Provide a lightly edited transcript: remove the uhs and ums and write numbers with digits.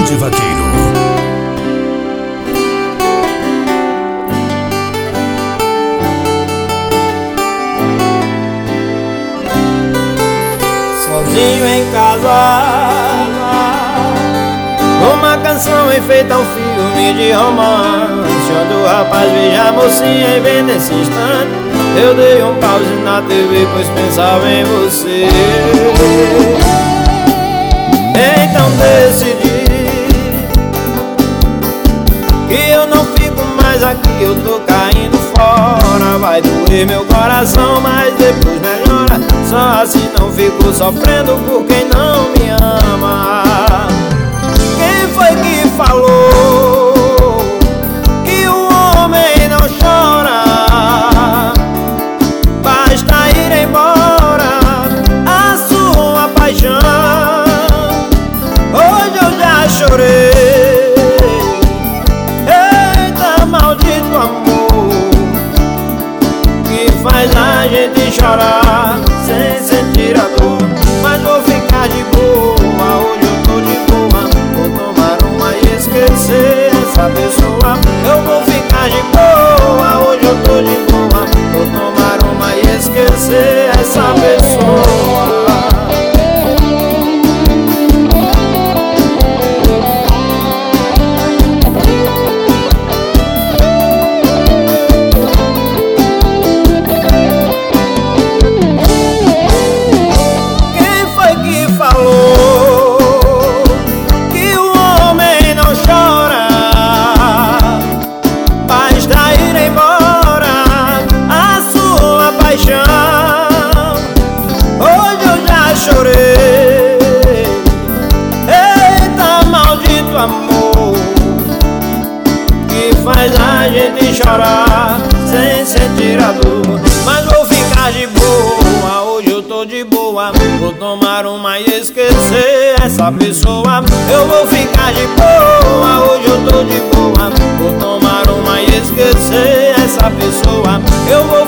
Grande Vaqueiro. Sozinho em casa, uma canção enfeita um filme de romance, onde o rapaz beija a mocinha e vem nesse instante. Eu dei um pause na TV, pois pensava em você. Então decidi que eu não fico mais aqui, eu tô caindo fora. Vai doer meu coração, mas depois melhora. Só assim não fico sofrendo por quem não me ama. Quem foi que falou que o homem não chora? Basta ir embora a sua paixão. Hoje eu já chorei. Eita, maldito amor que faz a gente chorar sem sentir a dor. Mas vou ficar de boa, hoje eu tô de boa. Vou tomar uma e esquecer essa pessoa. Eu vou ficar de boa, hoje eu tô de boa. Vou tomar uma e esquecer essa pessoa. Hoje eu já chorei. Eita, maldito amor que faz a gente chorar sem sentir a dor. Mas vou ficar de boa, hoje eu tô de boa. Vou tomar uma e esquecer essa pessoa. Eu vou ficar de boa, hoje eu tô de boa. Vou tomar uma e esquecer essa pessoa. Eu vou